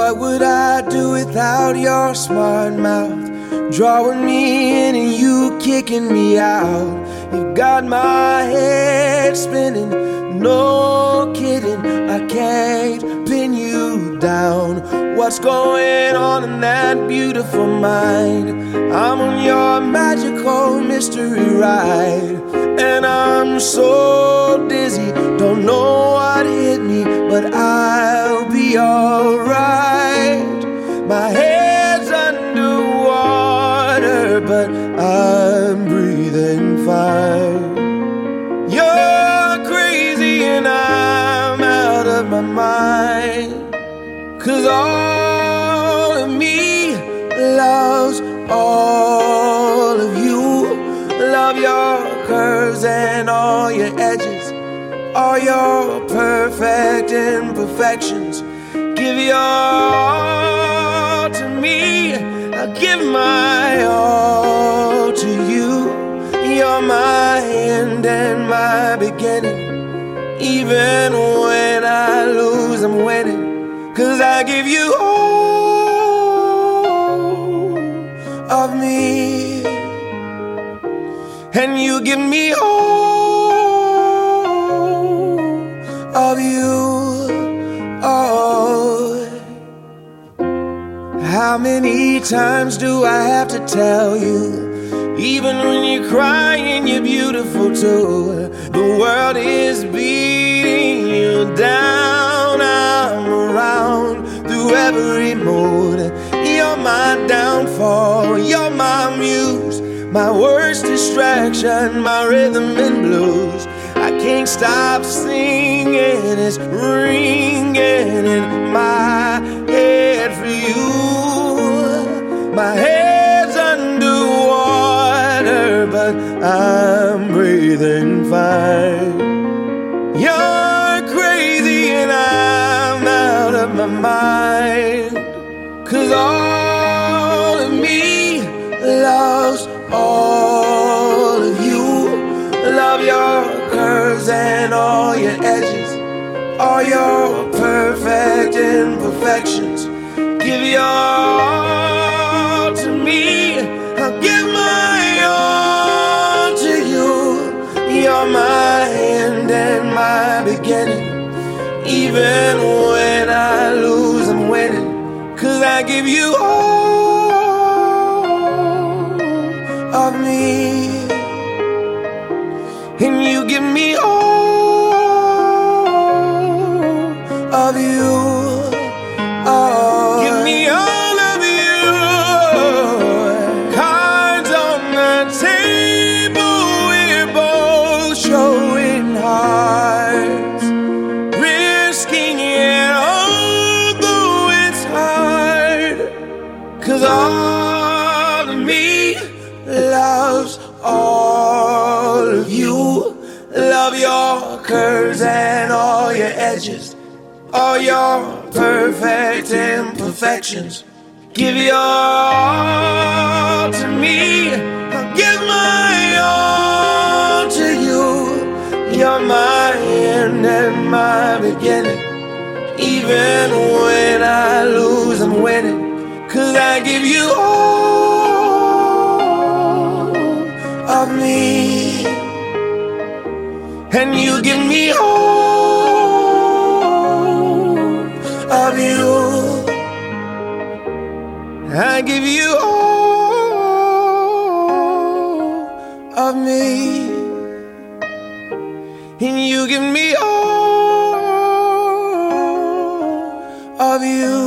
What would I do without your smart mouth? Drawing me in and you kicking me out. You got my head spinning, no kidding, I can't pin you down. What's going on in that beautiful mind? I'm on your magical mystery ride, and I'm so dizzy, don't know what hit me, but I'll be alright. My head's underwater, but I'm breathing fine. You're crazy and I'm out of my mind, 'cause all of me loves all of you. Love your curves and all your edges, all your perfect imperfections. Give your all to me, I'll give my all to you. You're my end and my beginning. Even when I lose, I'm winning, 'cause I give you all of me, and you give me all of you. Oh, how many times do I have to tell you? Even when you're crying, you're beautiful too. The world is beating you down. I'm around through every mood. You're my downfall, you're my muse, my worst distraction, my rhythm and blues. I can't stop singing, it's ringing in my head for you. My head's underwater, but I'm breathing fine. You're crazy and I'm out of my mind, 'cause all of me loves all of you. Love your curves and all your edges, all your perfect imperfections. Give your all to me, I'll give my all to you. You're my end and my beginning. Even when I lose, I'm winning, 'cause I give you all of me, and you give me all of you. Oh, give me all of you. Cards on the table, we're both showing hearts, risking it although it's hard, 'cause all of me loves all of you. Love your curves and all your edges, all your perfect imperfections. Give your all to me, I'll give my all to you. You're my end and my beginning. Even when I lose, I'm winning, 'cause I give you all of me, and you give me all of you. I give you all of me, and you give me all of you.